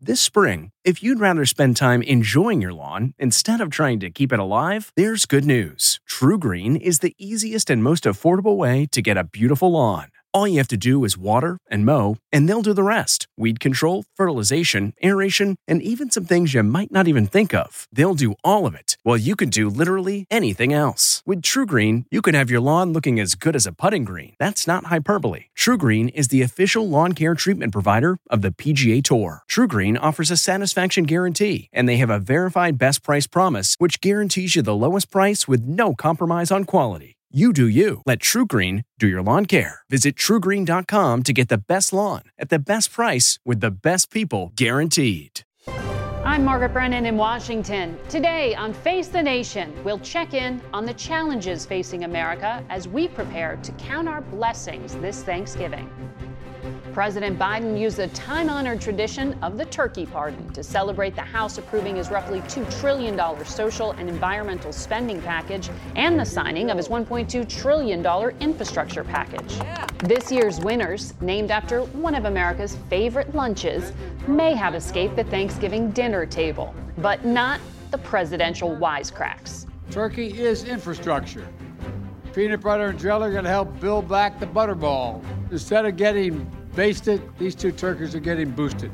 This spring, if you'd rather spend time enjoying your lawn instead of trying to keep it alive, there's good news. TruGreen is the easiest and most affordable way to get a beautiful lawn. All you have to do is water and mow, and they'll do the rest. Weed control, fertilization, aeration, and even some things you might not even think of. They'll do all of it, while you can do literally anything else. With TruGreen, you can have your lawn looking as good as a putting green. That's not hyperbole. TruGreen is the official lawn care treatment provider of the PGA Tour. TruGreen offers a satisfaction guarantee, and they have a verified best price promise, which guarantees you the lowest price with no compromise on quality. You do you. Let TruGreen do your lawn care. Visit TruGreen.com to get the best lawn at the best price with the best people guaranteed. I'm Margaret Brennan in Washington. Today on Face the Nation, we'll check in on the challenges facing America as we prepare to count our blessings this Thanksgiving. President Biden used the time-honored tradition of the turkey pardon to celebrate the House approving his roughly $2 trillion social and environmental spending package and the signing of his $1.2 trillion infrastructure package. This year's winners, named after one of America's favorite lunches, may have escaped the Thanksgiving dinner table, but not the presidential wisecracks. Turkey is infrastructure. Peanut butter and jelly are going to help build back the butterball. Instead of getting basted, these two turkeys are getting boosted.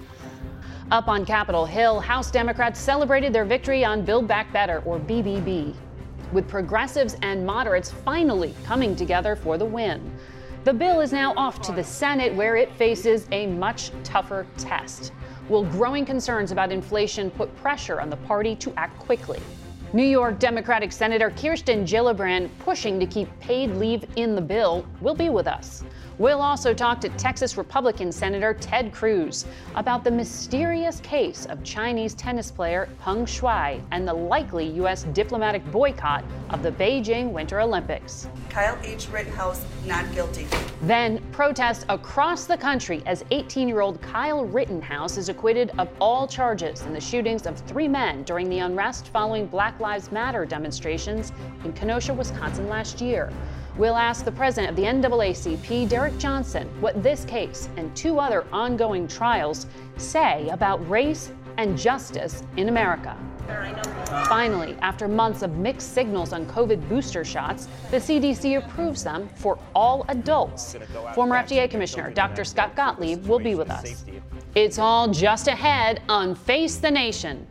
Up on Capitol Hill, House Democrats celebrated their victory on Build Back Better, or BBB, with progressives and moderates finally coming together for the win. The bill is now off to the Senate, where it faces a much tougher test. Will growing concerns about inflation put pressure on the party to act quickly? New York Democratic Senator Kirsten Gillibrand, pushing to keep paid leave in the bill, will be with us. We'll also talk to Texas Republican Senator Ted Cruz about the mysterious case of Chinese tennis player Peng Shuai and the likely U.S. diplomatic boycott of the Beijing Winter Olympics. Kyle H. Rittenhouse, not guilty. Then protests across the country as 18-year-old Kyle Rittenhouse is acquitted of all charges in the shootings of 3 men during the unrest following Black Lives Matter demonstrations in Kenosha, Wisconsin last year. We'll ask the president of the NAACP, Derek Johnson, what this case and 2 other ongoing trials say about race and justice in America. Finally, after months of mixed signals on COVID booster shots, the CDC approves them for all adults. Former FDA Commissioner Dr. Scott Gottlieb will be with us. It's all just ahead on Face the Nation.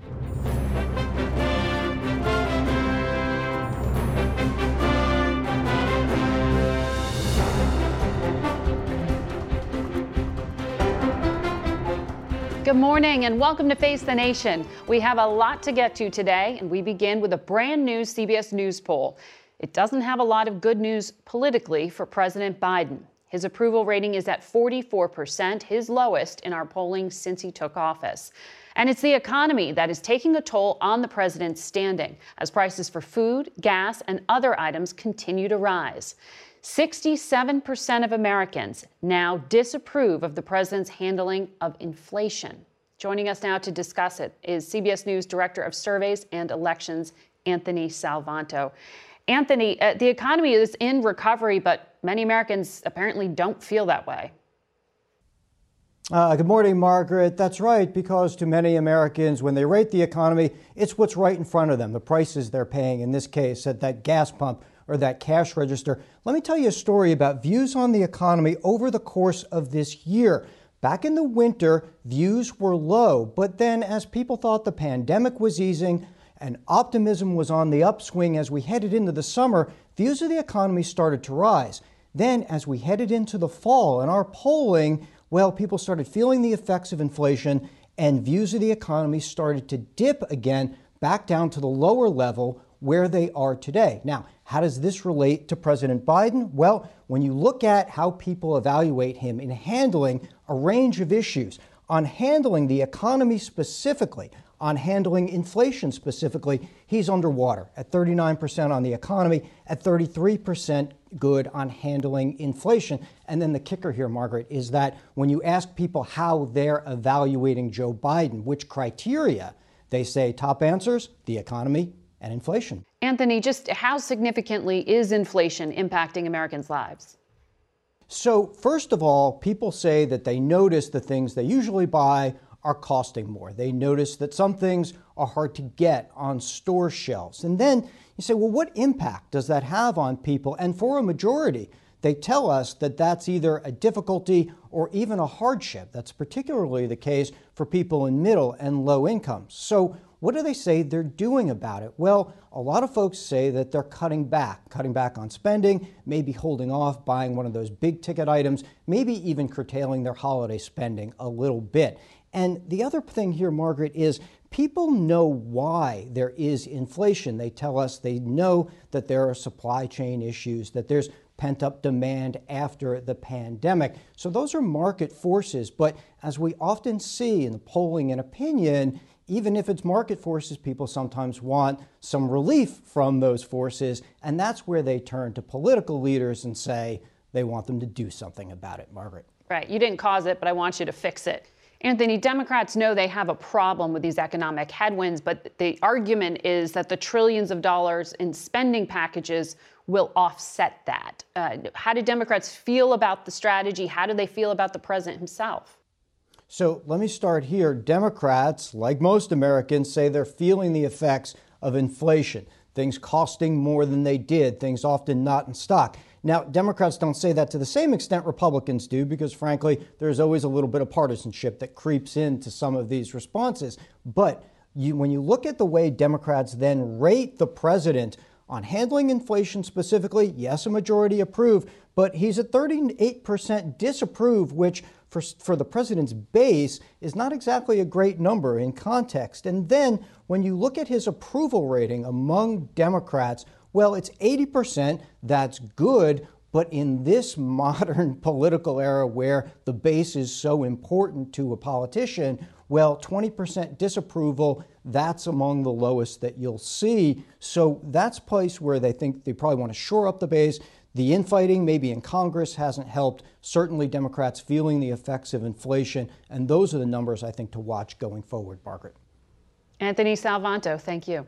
Good morning and welcome to Face the Nation. We have a lot to get to today, and we begin with a brand new CBS News poll. It doesn't have a lot of good news politically for President Biden. His approval rating is at 44%, his lowest in our polling since he took office. And it's the economy that is taking a toll on the president's standing as prices for food, gas, and other items continue to rise. 67% of Americans now disapprove of the president's handling of inflation. Joining us now to discuss it is CBS News Director of Surveys and Elections, Anthony Salvanto. Anthony, the economy is in recovery, but many Americans apparently don't feel that way. Good morning, Margaret. That's right, because to many Americans, when they rate the economy, it's what's right in front of them, the prices they're paying, in this case, at that gas pump or that cash register. Let me tell you a story about views on the economy over the course of this year. Back in the winter, views were low, but then as people thought the pandemic was easing and optimism was on the upswing as we headed into the summer, views of the economy started to rise. Then as we headed into the fall in our polling, well, people started feeling the effects of inflation and views of the economy started to dip again back down to the lower level where they are today. Now, how does this relate to President Biden? Well, when you look at how people evaluate him in handling a range of issues, on handling the economy specifically, on handling inflation specifically, he's underwater at 39% on the economy, at 33% good on handling inflation. And then the kicker here, Margaret, is that when you ask people how they're evaluating Joe Biden, which criteria, they say top answers, the economy and inflation. Anthony, just how significantly is inflation impacting Americans' lives? So first of all, people say that they notice the things they usually buy are costing more. They notice that some things are hard to get on store shelves. And then you say, well, what impact does that have on people? And for a majority, they tell us that that's either a difficulty or even a hardship. That's particularly the case for people in middle and low incomes. So what do they say they're doing about it? Well, a lot of folks say that they're cutting back on spending, maybe holding off buying one of those big ticket items, maybe even curtailing their holiday spending a little bit. And the other thing here, Margaret, is people know why there is inflation. They tell us they know that there are supply chain issues, that there's pent-up demand after the pandemic. So those are market forces. But as we often see in the polling and opinion, even if it's market forces, people sometimes want some relief from those forces. And that's where they turn to political leaders and say they want them to do something about it. Margaret. Right. You didn't cause it, but I want you to fix it. Anthony, Democrats know they have a problem with these economic headwinds, but the argument is that the trillions of dollars in spending packages will offset that. How do Democrats feel about the strategy? How do they feel about the president himself? So let me start here. Democrats, like most Americans, say they're feeling the effects of inflation, things costing more than they did, things often not in stock. Now, Democrats don't say that to the same extent Republicans do, because frankly, there's always a little bit of partisanship that creeps into some of these responses. But when you look at the way Democrats then rate the president on handling inflation specifically, yes, a majority approve, but he's at 38% disapprove, which for the president's base is not exactly a great number in context. And then when you look at his approval rating among Democrats, well, it's 80%. That's good. But in this modern political era where the base is so important to a politician, well, 20% disapproval, that's among the lowest that you'll see. So that's a place where they think they probably want to shore up the base. The infighting maybe in Congress hasn't helped. Certainly Democrats feeling the effects of inflation. And those are the numbers I think to watch going forward, Margaret. Anthony Salvanto, thank you.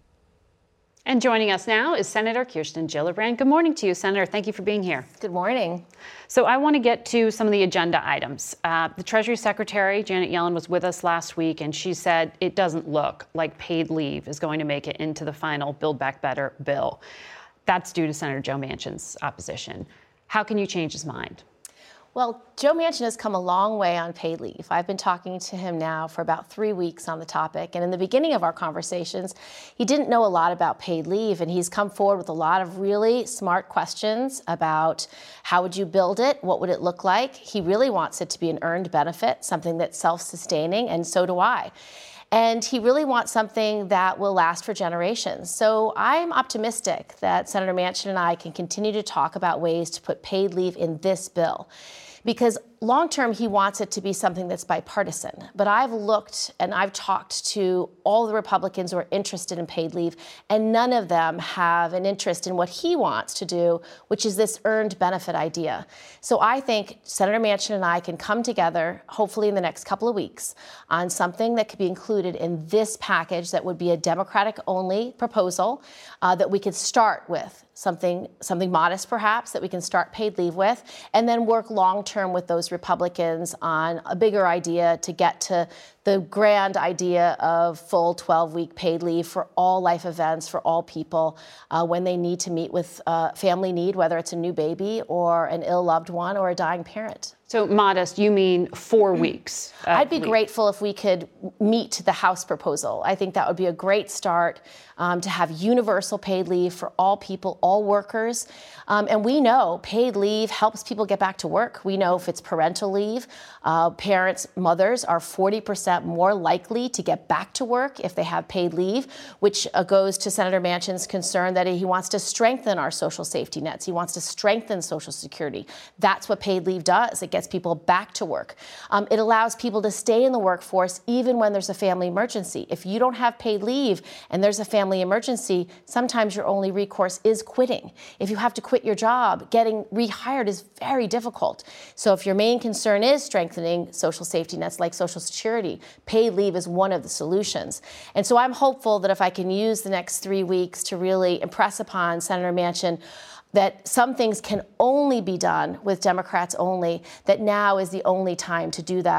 And joining us now is Senator Kirsten Gillibrand. Good morning to you, Senator. Thank you for being here. Good morning. So I want to get to some of the agenda items. The Treasury Secretary, Janet Yellen, was with us last week, and she said it doesn't look like paid leave is going to make it into the final Build Back Better bill. That's due to Senator Joe Manchin's opposition. How can you change his mind? Well, Joe Manchin has come a long way on paid leave. I've been talking to him now for about 3 weeks on the topic. And in the beginning of our conversations, he didn't know a lot about paid leave. And he's come forward with a lot of really smart questions about how would you build it? What would it look like? He really wants it to be an earned benefit, something that's self-sustaining, and so do I. And he really wants something that will last for generations. So I'm optimistic that Senator Manchin and I can continue to talk about ways to put paid leave in this bill. Because long-term, he wants it to be something that's bipartisan. But I've looked and I've talked to all the Republicans who are interested in paid leave, and none of them have an interest in what he wants to do, which is this earned benefit idea. So I think Senator Manchin and I can come together, hopefully in the next couple of weeks, on something that could be included in this package that would be a Democratic-only proposal that we could start with. Something modest, perhaps, that we can start paid leave with, and then work long-term with those Republicans on a bigger idea to get to the grand idea of full 12-week paid leave for all life events, for all people, when they need to meet with family need, whether it's a new baby or an ill loved one or a dying parent. So modest, you mean 4 weeks? I'd be grateful if we could meet the House proposal. I think that would be a great start to have universal paid leave for all people, all workers. And we know paid leave helps people get back to work. We know if it's parental leave, parents, mothers are 40% more likely to get back to work if they have paid leave, which goes to Senator Manchin's concern that he wants to strengthen our social safety nets. He wants to strengthen Social Security. That's what paid leave does. It gets people back to work. It allows people to stay in the workforce even when there's a family emergency. If you don't have paid leave and there's a family emergency, sometimes your only recourse is quitting. If you have to quit your job, getting rehired is very difficult. So if your main concern is strengthening social safety nets like Social Security, paid leave is one of the solutions. And so I'm hopeful that if I can use the next 3 weeks to really impress upon Senator Manchin that some things can only be done with Democrats only, that now is the only time to do that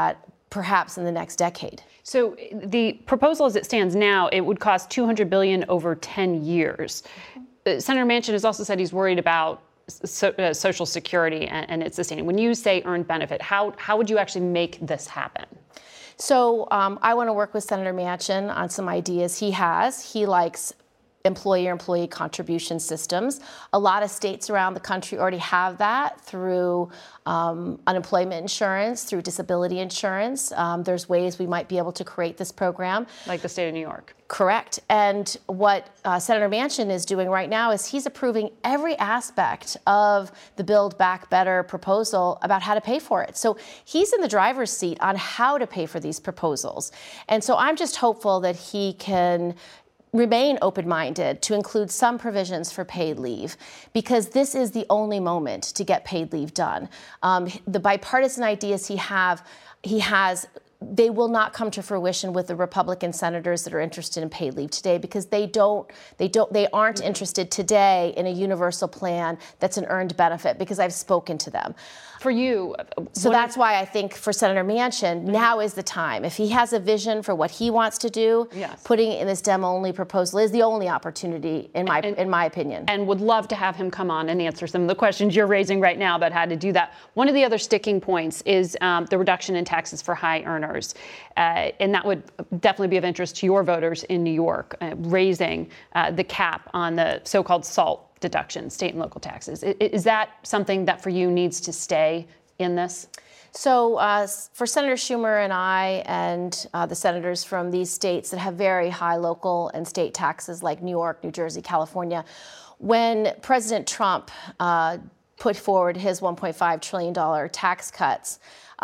perhaps in the next decade. So the proposal as it stands now, it would cost $200 billion over 10 years. Senator Manchin has also said he's worried about Social Security and its sustaining. When you say earned benefit, how would you actually make this happen? So I want to work with Senator Manchin on some ideas he likes employer-employee contribution systems. A lot of states around the country already have that through unemployment insurance, through disability insurance. There's ways we might be able to create this program. Like the state of New York. Correct. And what Senator Manchin is doing right now is he's approving every aspect of the Build Back Better proposal about how to pay for it. So he's in the driver's seat on how to pay for these proposals. And so I'm just hopeful that he can remain open-minded to include some provisions for paid leave, because this is the only moment to get paid leave done. The bipartisan ideas he has, they will not come to fruition with the Republican senators that are interested in paid leave today, because they aren't interested today in a universal plan that's an earned benefit, because I've spoken to them. For you, so that's why I think for Senator Manchin, now is the time. If he has a vision for what he wants to do, putting it in this demo-only proposal is the only opportunity, in my opinion. And would love to have him come on and answer some of the questions you're raising right now about how to do that. One of the other sticking points is the reduction in taxes for high earners. And that would definitely be of interest to your voters in New York, raising the cap on the so-called SALT deduction, state and local taxes. Is that something that for you needs to stay in this? So for Senator Schumer and I and the senators from these states that have very high local and state taxes like New York, New Jersey, California, when President Trump put forward his $1.5 trillion tax cuts,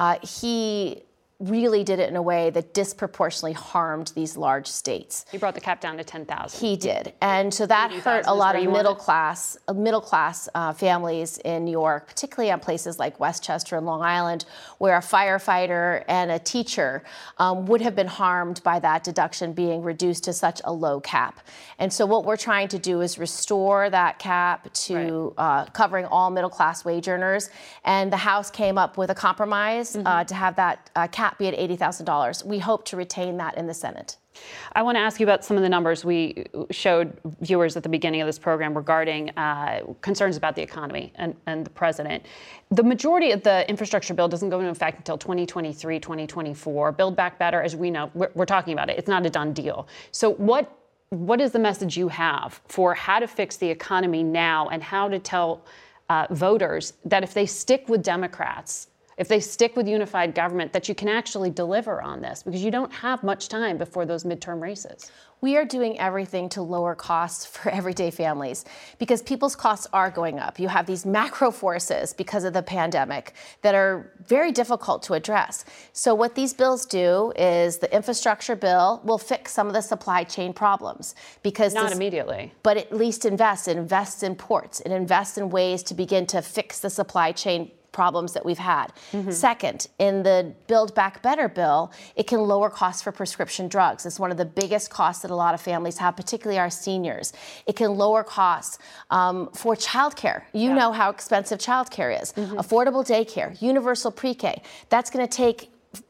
he really did it in a way that disproportionately harmed these large states. He brought the cap down to 10,000. He did, and so that hurt a lot of middle class families in New York, particularly on places like Westchester and Long Island, where a firefighter and a teacher would have been harmed by that deduction being reduced to such a low cap. And so what we're trying to do is restore that cap to covering all middle class wage earners. And the House came up with a compromise to have that cap be at $80,000. We hope to retain that in the Senate. I want to ask you about some of the numbers we showed viewers at the beginning of this program regarding concerns about the economy and the president. The majority of the infrastructure bill doesn't go into effect until 2023, 2024. Build Back Better, as we know, we're talking about it. It's not a done deal. So what is the message you have for how to fix the economy now and how to tell voters that if they stick with Democrats, if they stick with unified government, that you can actually deliver on this, because you don't have much time before those midterm races? We are doing everything to lower costs for everyday families, because people's costs are going up. You have these macro forces because of the pandemic that are very difficult to address. So what these bills do is the infrastructure bill will fix some of the supply chain problems, because not immediately, but at least it invests in ports, it invests in ways to begin to fix the supply chain problems that we've had. Second, in the Build Back Better bill, it can lower costs for prescription drugs. It's one of the biggest costs that a lot of families have, particularly our seniors. It can lower costs for childcare. You know how expensive childcare is. Affordable daycare, universal pre-K. That's going to take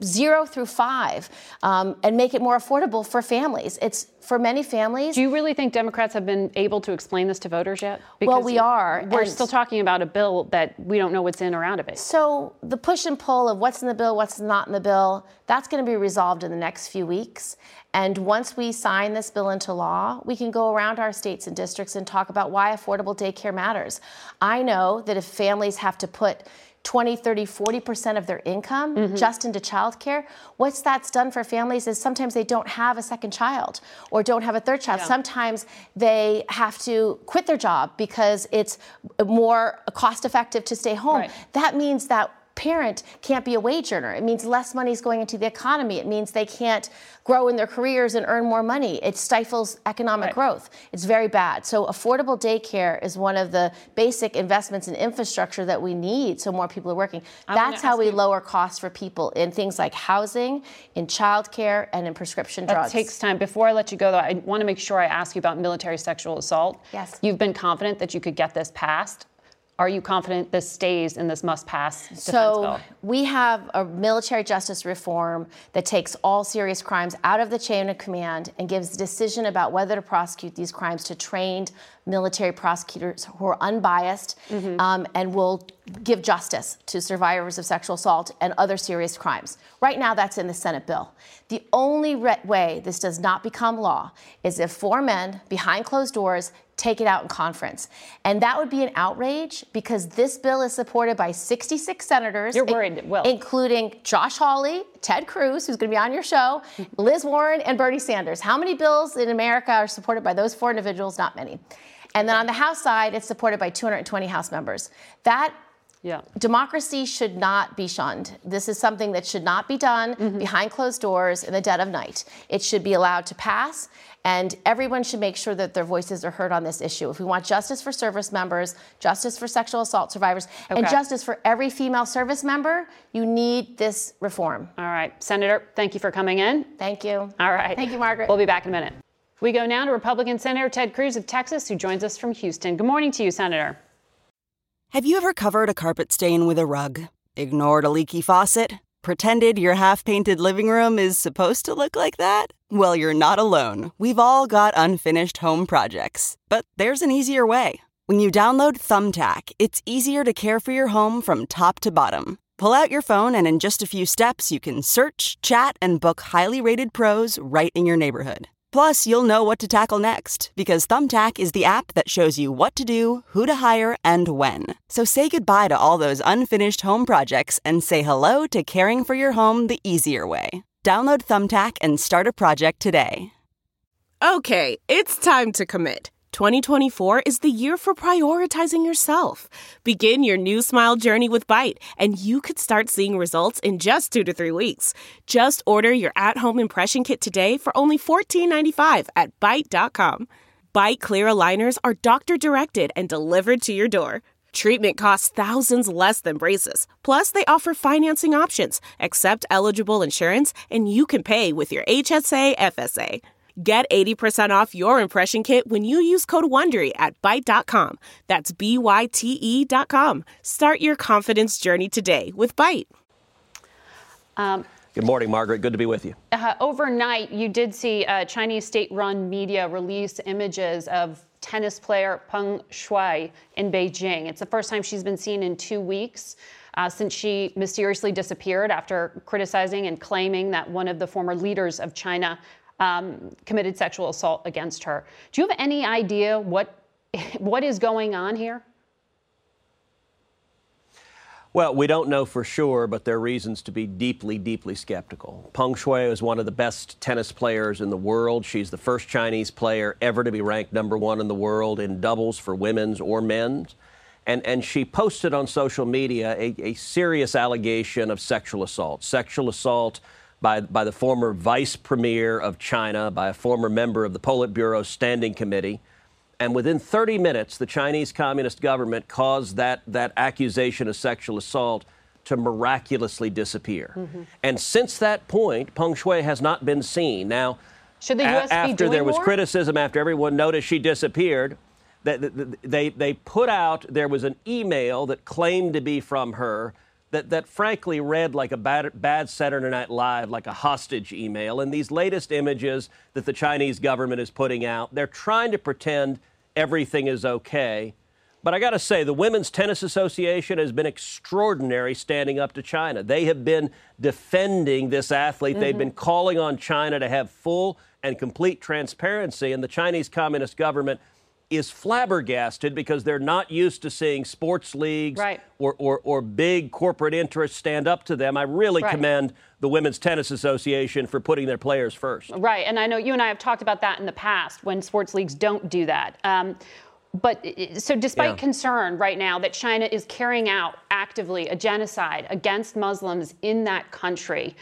0 through 5 and make it more affordable for families. It's for many families. Do you really think Democrats have been able to explain this to voters yet? Because well, we are. We're still talking about a bill that we don't know what's in or out of it. So the push and pull of what's in the bill, what's not in the bill, that's going to be resolved in the next few weeks. And once we sign this bill into law, we can go around our states and districts and talk about why affordable daycare matters. I know that if families have to put 20, 30, 40% of their income just into childcare, what that's done for families is sometimes they don't have a second child or don't have a third child. Sometimes they have to quit their job because it's more cost effective to stay home. That means that parent can't be a wage earner. It means less money is going into the economy. It means they can't grow in their careers and earn more money. It stifles economic growth. It's very bad. So affordable daycare is one of the basic investments in infrastructure that we need so more people are working. That's how we lower costs for people in things like housing, in childcare, and in prescription drugs. That takes time. Before I let you go, though, I want to make sure I ask you about military sexual assault. Yes. You've been confident that you could get this passed. are you confident this stays in this must-pass defense bill? So we have a military justice reform that takes all serious crimes out of the chain of command and gives the decision about whether to prosecute these crimes to trained military prosecutors who are unbiased and will give justice to survivors of sexual assault and other serious crimes. Right now, that's in the Senate bill. The only way this does not become law is if 4 men behind closed doors take it out in conference. And that would be an outrage because this bill is supported by 66 senators. You're worried it will. Including Josh Hawley, Ted Cruz, who's going to be on your show, Liz Warren, and Bernie Sanders. How many bills in America are supported by those 4 individuals? Not many. And then on the House side, it's supported by 220 House members. Democracy should not be shunned. This is something that should not be done behind closed doors in the dead of night. It should be allowed to pass, and everyone should make sure that their voices are heard on this issue. If we want justice for service members, justice for sexual assault survivors, and justice for every female service member, you need this reform. All right. Senator, thank you for coming in. Thank you. All right. Thank you, Margaret. We'll be back in a minute. We go now to Republican Senator Ted Cruz of Texas, who joins us from Houston. Good morning to you, Senator. Have you ever covered a carpet stain with a rug? Ignored a leaky faucet? Pretended your half-painted living room is supposed to look like that? Well, you're not alone. We've all got unfinished home projects. But there's an easier way. When you download Thumbtack, it's easier to care for your home from top to bottom. Pull out your phone and in just a few steps, you can search, chat, and book highly rated pros right in your neighborhood. Plus, you'll know what to tackle next, because Thumbtack is the app that shows you what to do, who to hire, and when. So say goodbye to all those unfinished home projects and say hello to caring for your home the easier way. Download Thumbtack and start a project today. Okay, it's time to commit. 2024 is the year for prioritizing yourself. Begin your new smile journey with Byte, and you could start seeing results in just 2 to 3 weeks. Just order your at-home impression kit today for only $14.95 at Byte.com. Byte clear aligners are doctor-directed and delivered to your door. Treatment costs thousands less than braces. Plus, they offer financing options, accept eligible insurance, and you can pay with your HSA FSA. Get 80% off your impression kit when you use code WONDERY at Byte.com. That's BYTE.com. Start your confidence journey today with Byte. Good morning, Margaret. Good to be with you. Overnight, you did see Chinese state-run media release images of tennis player Peng Shuai in Beijing. It's the first time she's been seen in 2 weeks since she mysteriously disappeared after criticizing and claiming that one of the former leaders of China committed sexual assault against her. Do you have any idea what is going on here? Well, we don't know for sure, but there are reasons to be deeply, deeply skeptical. Peng Shuai is one of the best tennis players in the world. She's the first Chinese player ever to be ranked #1 in the world in doubles for women's or men's. And she posted on social media a serious allegation of sexual assault by the former vice premier of China, by a former member of the Politburo Standing Committee. And within 30 minutes, the Chinese Communist government caused that accusation of sexual assault to miraculously disappear. And since that point, Peng Shuai has not been seen. Now, should the U.S. after be doing there was more? criticism, after everyone noticed she disappeared, they put out, there was an email that claimed to be from her, that frankly read like a bad Saturday Night Live, like a hostage email. And these latest images that the Chinese government is putting out, they're trying to pretend everything is okay. But I got to say, the Women's Tennis Association has been extraordinary standing up to China. They have been defending this athlete. They've been calling on China to have full and complete transparency. And the Chinese Communist government is flabbergasted because they're not used to seeing sports leagues or big corporate interests stand up to them. I really commend the Women's Tennis Association for putting their players first. Right, and I know you and I have talked about that in the past when sports leagues don't do that. But so despite concern right now that China is carrying out actively a genocide against Muslims in that country,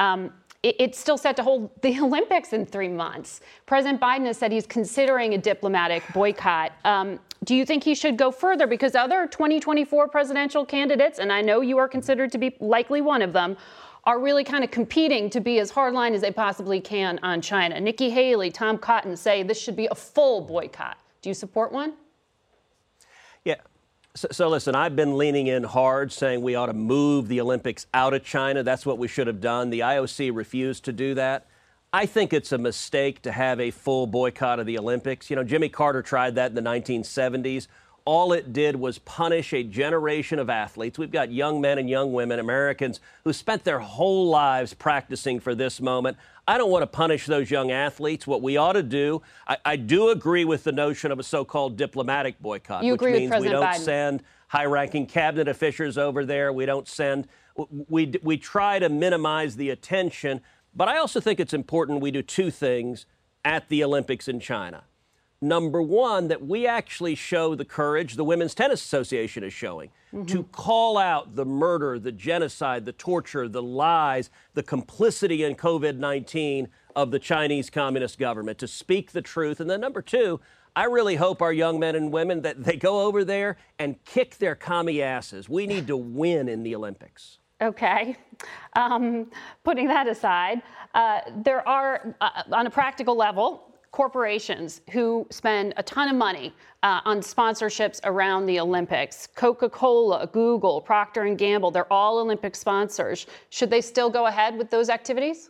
it's still set to hold the Olympics in 3 months. President Biden has said he's considering a diplomatic boycott. Do you think he should go further? Because other 2024 presidential candidates, and I know you are considered to be likely one of them, are really kind of competing to be as hardline as they possibly can on China. Nikki Haley, Tom Cotton say this should be a full boycott. Do you support one? Yeah. So listen, I've been leaning in hard, saying we ought to move the Olympics out of China. That's what we should have done. The IOC refused to do that. I think it's a mistake to have a full boycott of the Olympics. You know, Jimmy Carter tried that in the 1970s. All it did was punish a generation of athletes. We've got young men and young women, Americans, who spent their whole lives practicing for this moment. I don't want to punish those young athletes. What we ought to do, I do agree with the notion of a so-called diplomatic boycott, which means we don't send high-ranking cabinet officials over there. We don't send, we try to minimize the attention. But I also think it's important we do two things at the Olympics in China. Number one, that we actually show the courage the Women's Tennis Association is showing to call out the murder, the genocide, the torture, the lies, the complicity in COVID-19 of the Chinese Communist government, to speak the truth. And then number two, I really hope our young men and women that they go over there and kick their commie asses. We need to win in the Olympics. Okay. Putting that aside, there are, on a practical level, corporations who spend a ton of money on sponsorships around the Olympics. Coca-Cola, Google, Procter & Gamble, they're all Olympic sponsors. Should they still go ahead with those activities?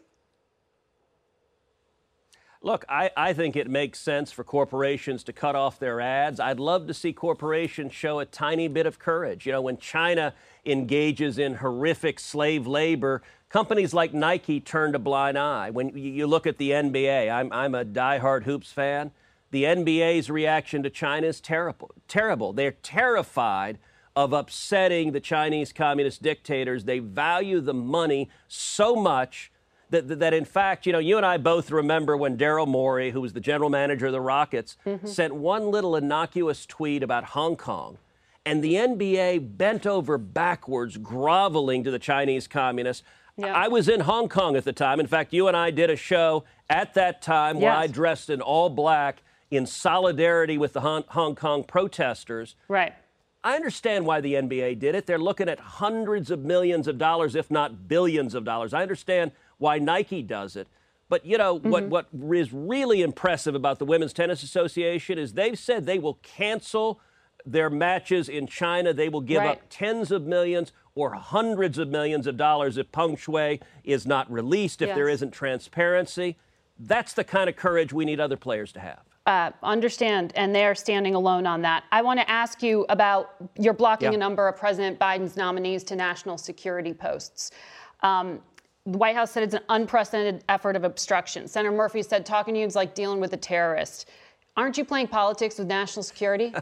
Look, I think it makes sense for corporations to cut off their ads. I'd love to see corporations show a tiny bit of courage. You know, when China engages in horrific slave labor, companies like Nike turned a blind eye. When you look at the NBA, I'm a diehard hoops fan. The NBA's reaction to China is terrible. They're terrified of upsetting the Chinese communist dictators. They value the money so much that in fact, you know, you and I both remember when Daryl Morey, who was the general manager of the Rockets, sent one little innocuous tweet about Hong Kong. And the NBA bent over backwards, groveling to the Chinese communists. Yeah. I was in Hong Kong at the time. In fact, you and I did a show at that time where I dressed in all black in solidarity with the Hong Kong protesters. Right. I understand why the NBA did it. They're looking at hundreds of millions of dollars, if not billions of dollars. I understand why Nike does it. But, you know, what is really impressive about the Women's Tennis Association is they've said they will cancel their matches in China. They will give up tens of millions or hundreds of millions of dollars if Peng Shuai is not released, if there isn't transparency. That's the kind of courage we need other players to have. Understand, and they're standing alone on that. I want to ask you about you're blocking a number of President Biden's nominees to national security posts. The White House said it's an unprecedented effort of obstruction. Senator Murphy said talking to you is like dealing with a terrorist. Aren't you playing politics with national security?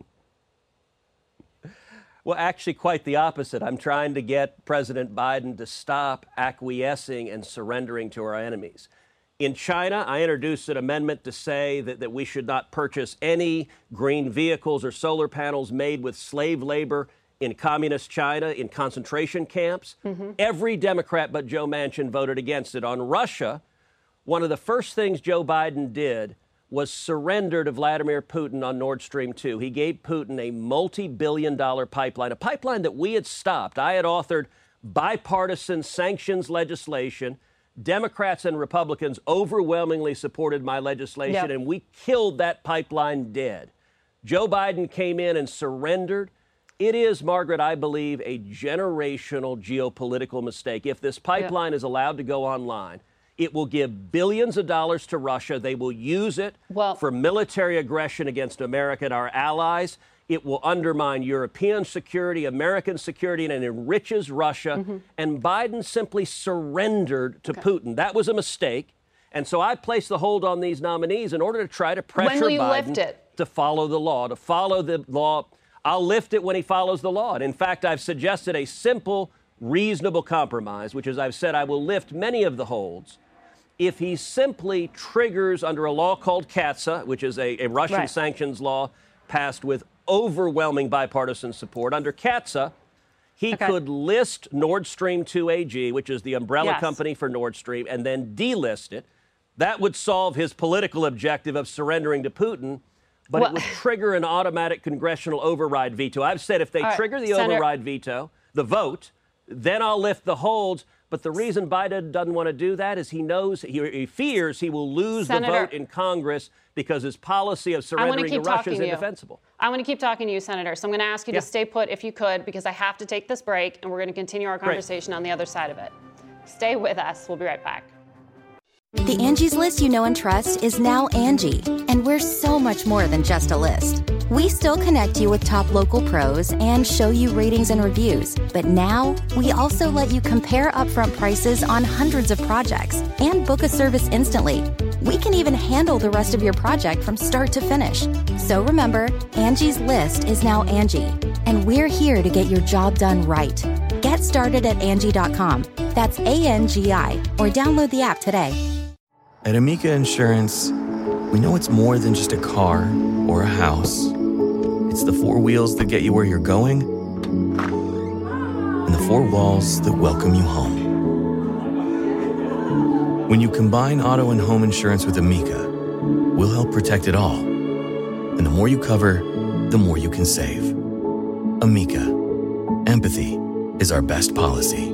Well, actually, quite the opposite. I'm trying to get President Biden to stop acquiescing and surrendering to our enemies. In China, I introduced an amendment to say that we should not purchase any green vehicles or solar panels made with slave labor in communist China, in concentration camps. Every Democrat but Joe Manchin voted against it. On Russia, one of the first things Joe Biden did was surrender to Vladimir Putin on Nord Stream 2. He gave Putin a multi-billion-dollar pipeline, a pipeline that we had stopped. I had authored bipartisan sanctions legislation. Democrats and Republicans overwhelmingly supported my legislation, and we killed that pipeline dead. Joe Biden came in and surrendered. It is, Margaret, I believe, a generational geopolitical mistake. If this pipeline is allowed to go online, it will give billions of dollars to Russia. They will use it for military aggression against America and our allies. It will undermine European security, American security, and it enriches Russia. And Biden simply surrendered to Putin. That was a mistake. And so I placed the hold on these nominees in order to try to pressure Biden to follow the law, to follow the law. I'll lift it when he follows the law. And in fact, I've suggested a simple, reasonable compromise, which is I've said I will lift many of the holds if he simply triggers under a law called CAATSA, which is a Russian sanctions law passed with overwhelming bipartisan support. Under CAATSA, he could list Nord Stream 2 AG, which is the umbrella company for Nord Stream, and then delist it. That would solve his political objective of surrendering to Putin. But it would trigger an automatic congressional override veto. I've said if they trigger the override veto, the vote, then I'll lift the holds. But the reason Biden doesn't want to do that is he knows, he fears he will lose the vote in Congress because his policy of surrendering to Russia is indefensible. I'm going to keep talking to you, Senator. So I'm going to ask you to stay put if you could, because I have to take this break, and we're going to continue our conversation on the other side of it. Stay with us. We'll be right back. The Angie's List you know and trust is now Angie, and we're so much more than just a list. We still connect you with top local pros and show you ratings and reviews, but now we also let you compare upfront prices on hundreds of projects and book a service instantly. We can even handle the rest of your project from start to finish. So remember, Angie's List is now Angie, and we're here to get your job done right. Get started at Angie.com. That's ANGI, or download the app today. At Amica Insurance, we know it's more than just a car or a house. It's the four wheels that get you where you're going and the four walls that welcome you home. When you combine auto and home insurance with Amica, we'll help protect it all. And the more you cover, the more you can save. Amica. Empathy is our best policy.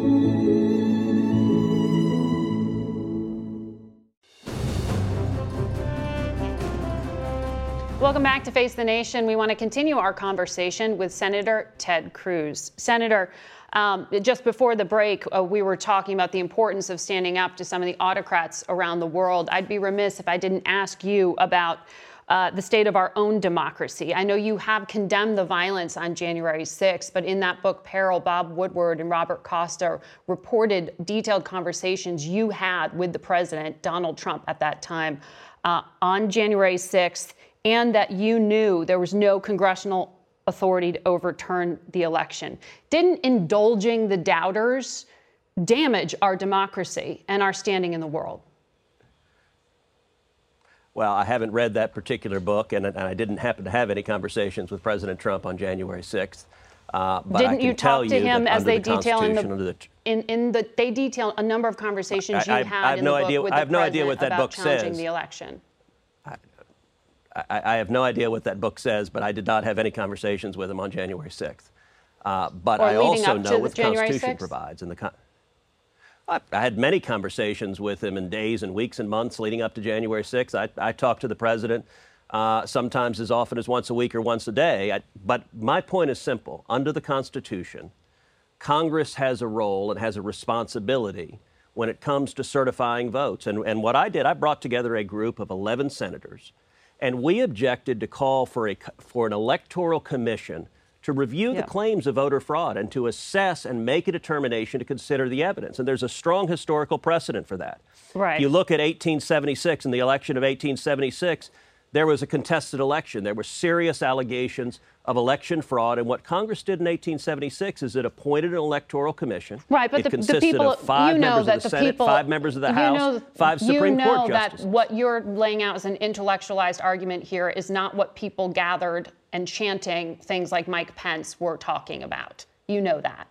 Welcome back to Face the Nation. We want to continue our conversation with Senator Ted Cruz. Senator, just before the break, we were talking about the importance of standing up to some of the autocrats around the world. I'd be remiss if I didn't ask you about the state of our own democracy. I know you have condemned the violence on January 6th, but in that book, Peril, Bob Woodward and Robert Costa reported detailed conversations you had with the president, Donald Trump, at that time on January 6th, and that you knew there was no congressional authority to overturn the election. Didn't indulging the doubters damage our democracy and our standing in the world? Well, I haven't read that particular book, and I didn't happen to have any conversations with President Trump on January 6th. But didn't you talk to him as they detail they detail a number of conversations you had in the book with the president? I have no idea what that book says. Challenging says. The election. I have no idea what that book says, but I did not have any conversations with him on January 6th. But I also know what the Constitution provides. I had many conversations with him in days and weeks and months leading up to January 6th. I talked to the president sometimes as often as once a week or once a day. But my point is simple. Under the Constitution, Congress has a role and has a responsibility when it comes to certifying votes. And what I did, I brought together a group of 11 senators, and we objected to call for an electoral commission to review the claims of voter fraud and to assess and make a determination to consider the evidence. And there's a strong historical precedent for that. Right. If you look at 1876 and the election of 1876, there was a contested election. There were serious allegations of election fraud. And what Congress did in 1876 is it appointed an electoral commission. Right, but it consisted of 5 members of the Senate, 5 members of the House, 5 Supreme Court justices. That what you're laying out as an intellectualized argument here is not what people gathered and chanting things like Mike Pence were talking about. You know that.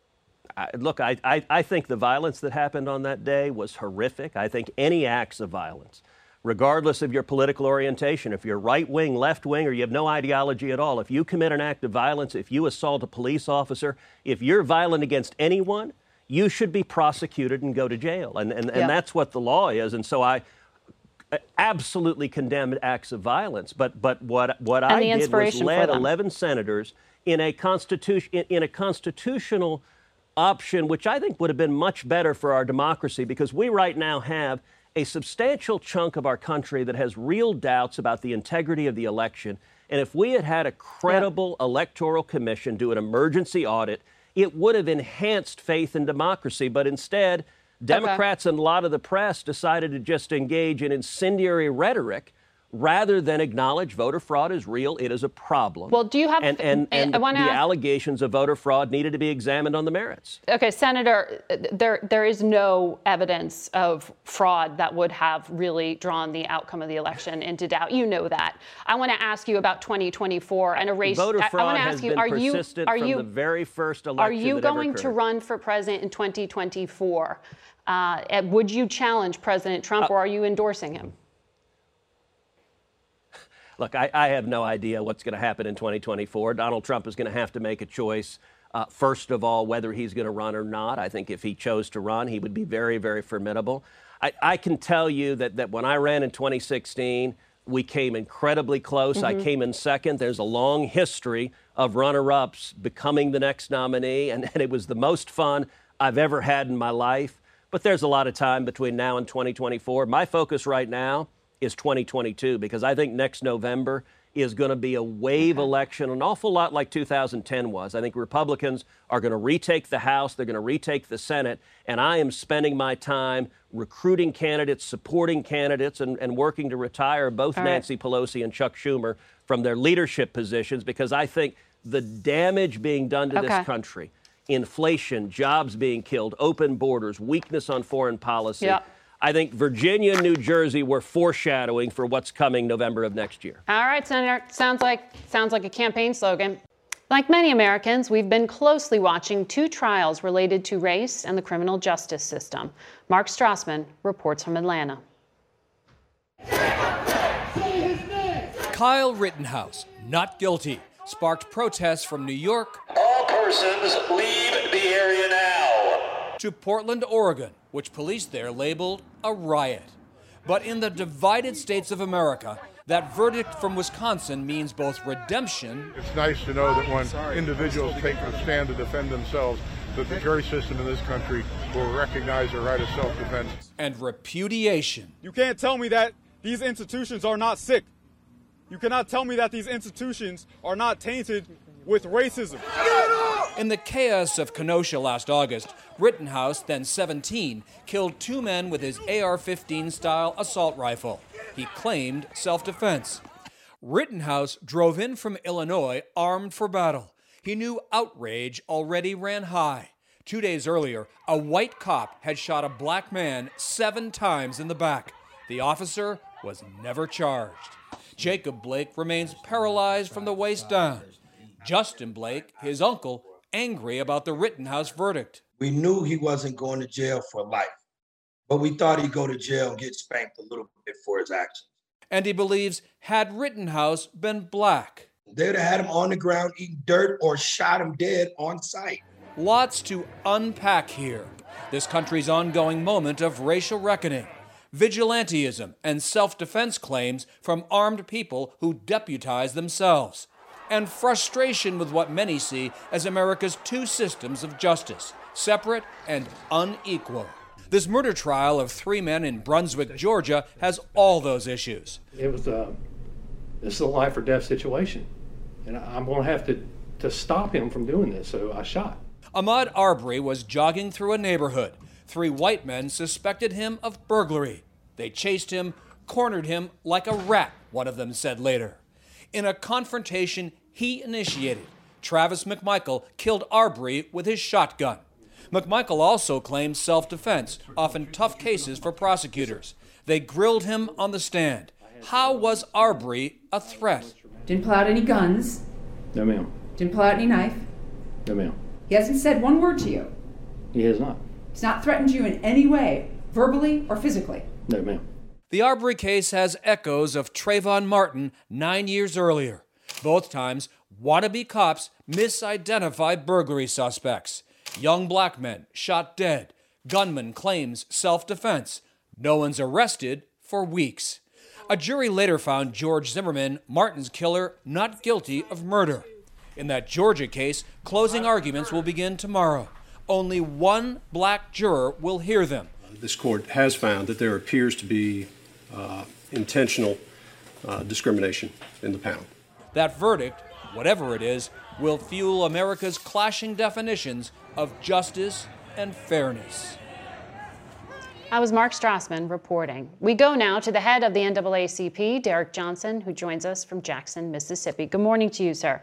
Look, I think the violence that happened on that day was horrific. I think any acts of violence, regardless of your political orientation, if you're right wing, left wing, or you have no ideology at all, if you commit an act of violence, if you assault a police officer, if you're violent against anyone, you should be prosecuted and go to jail. And that's what the law is. And so I absolutely condemned acts of violence. But what I did was led 11 senators in a constitutional option, which I think would have been much better for our democracy, because we right now have a substantial chunk of our country that has real doubts about the integrity of the election. And if we had had a credible electoral commission do an emergency audit, it would have enhanced faith in democracy. But instead, Democrats and a lot of the press decided to just engage in incendiary rhetoric rather than acknowledge voter fraud is real. It is a problem. Well, do you have the allegations of voter fraud needed to be examined on the merits? Okay, Senator, there is no evidence of fraud that would have really drawn the outcome of the election into doubt. You know that. I want to ask you about 2024 and a race. Voter fraud has been persistent from the very first election. Are you going to run for president in 2024? Would you challenge President Trump, or are you endorsing him? Look, I have no idea what's going to happen in 2024. Donald Trump is going to have to make a choice, first of all, whether he's going to run or not. I think if he chose to run, he would be very, very formidable. I can tell you that when I ran in 2016, We came incredibly close. I came in second. There's a long history of runner-ups becoming the next nominee, and it was the most fun I've ever had in my life. But there's a lot of time between now and 2024. My focus right now is 2022, because I think next November is going to be a wave election, an awful lot like 2010 was. I think Republicans are going to retake the House, they're going to retake the Senate, and I am spending my time recruiting candidates, supporting candidates, and working to retire both Nancy Pelosi and Chuck Schumer from their leadership positions, because I think the damage being done to this country, inflation, jobs being killed, open borders, weakness on foreign policy, I think Virginia and New Jersey were foreshadowing for what's coming November of next year. All right, Senator. Sounds like a campaign slogan. Like many Americans, we've been closely watching two trials related to race and the criminal justice system. Mark Strassman reports from Atlanta. Kyle Rittenhouse, not guilty, sparked protests from New York. All persons leave the area now. To Portland, Oregon, which police there labeled a riot. But in the divided states of America, that verdict from Wisconsin means both redemption. It's nice to know that when individuals take a stand to defend themselves, that the jury system in this country will recognize the right of self-defense. And repudiation. You can't tell me that these institutions are not sick. You cannot tell me that these institutions are not tainted with racism. In the chaos of Kenosha last August, Rittenhouse, then 17, killed two men with his AR-15 style assault rifle. He claimed self-defense. Rittenhouse drove in from Illinois armed for battle. He knew outrage already ran high. 2 days earlier, a white cop had shot a black man 7 times in the back. The officer was never charged. Jacob Blake remains paralyzed from the waist down. Justin Blake, his uncle, angry about the Rittenhouse verdict. We knew he wasn't going to jail for life, but we thought he'd go to jail and get spanked a little bit for his actions. And he believes had Rittenhouse been black, they'd have had him on the ground eating dirt or shot him dead on sight. Lots to unpack here. This country's ongoing moment of racial reckoning, vigilantism, and self-defense claims from armed people who deputize themselves, and frustration with what many see as America's two systems of justice, separate and unequal. This murder trial of 3 men in Brunswick, Georgia, has all those issues. This is a life or death situation, and I'm going to have to stop him from doing this, so I shot. Ahmaud Arbery was jogging through a neighborhood. 3 white men suspected him of burglary. They chased him, cornered him like a rat, one of them said later. In a confrontation he initiated, Travis McMichael killed Arbery with his shotgun. McMichael also claimed self-defense, often tough cases for prosecutors. They grilled him on the stand. How was Arbery a threat? Didn't pull out any guns. No, ma'am. Didn't pull out any knife. No, ma'am. He hasn't said one word to you. He has not. He's not threatened you in any way, verbally or physically. No, ma'am. The Arbery case has echoes of Trayvon Martin 9 years earlier. Both times, wannabe cops misidentified burglary suspects. Young black men shot dead. Gunman claims self-defense. No one's arrested for weeks. A jury later found George Zimmerman, Martin's killer, not guilty of murder. In that Georgia case, closing arguments will begin tomorrow. Only one black juror will hear them. This court has found that there appears to be intentional discrimination in the panel. That verdict, whatever it is, will fuel America's clashing definitions of justice and fairness. I was Mark Strassman reporting. We go now to the head of the NAACP, Derek Johnson, who joins us from Jackson, Mississippi. Good morning to you, sir.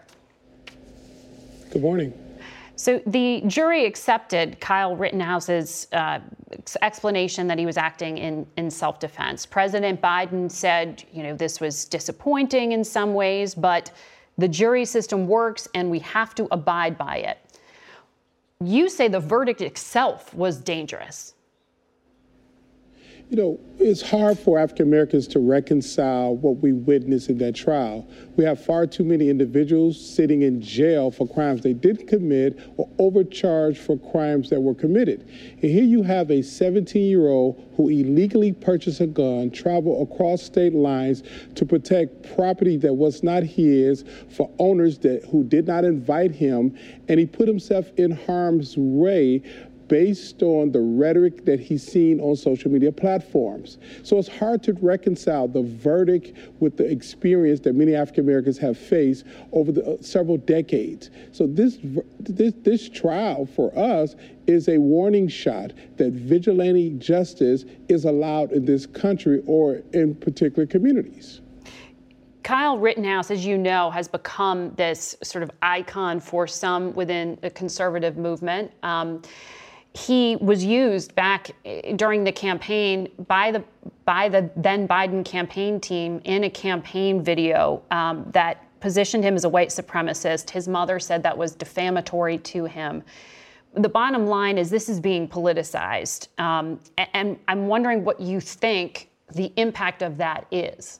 Good morning. So the jury accepted Kyle Rittenhouse's explanation that he was acting in self-defense. President Biden said, this was disappointing in some ways, but the jury system works and we have to abide by it. You say the verdict itself was dangerous. You know, it's hard for African Americans to reconcile what we witnessed in that trial. We have far too many individuals sitting in jail for crimes they didn't commit or overcharged for crimes that were committed. And here you have a 17-year-old who illegally purchased a gun, traveled across state lines to protect property that was not his for owners who did not invite him, and he put himself in harm's way based on the rhetoric that he's seen on social media platforms. So it's hard to reconcile the verdict with the experience that many African Americans have faced over the several decades. So this trial for us is a warning shot that vigilante justice is allowed in this country or in particular communities. Kyle Rittenhouse, as you know, has become this sort of icon for some within the conservative movement. He was used back during the campaign by the then Biden campaign team in a campaign video that positioned him as a white supremacist. His mother said that was defamatory to him. The bottom line is this is being politicized. And I'm wondering what you think the impact of that is.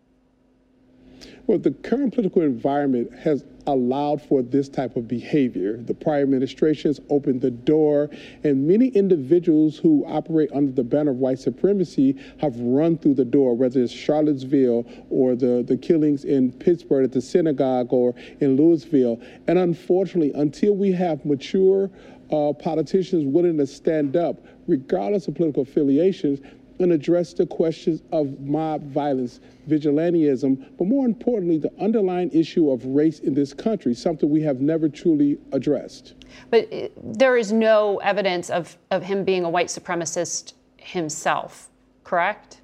Well, the current political environment has allowed for this type of behavior. The prior administrations opened the door, and many individuals who operate under the banner of white supremacy have run through the door, whether it's Charlottesville or the killings in Pittsburgh at the synagogue or in Louisville. And unfortunately, until we have mature politicians willing to stand up, regardless of political affiliations, and address the questions of mob violence, vigilantism, but more importantly, the underlying issue of race in this country, something we have never truly addressed. But there is no evidence of him being a white supremacist himself, correct?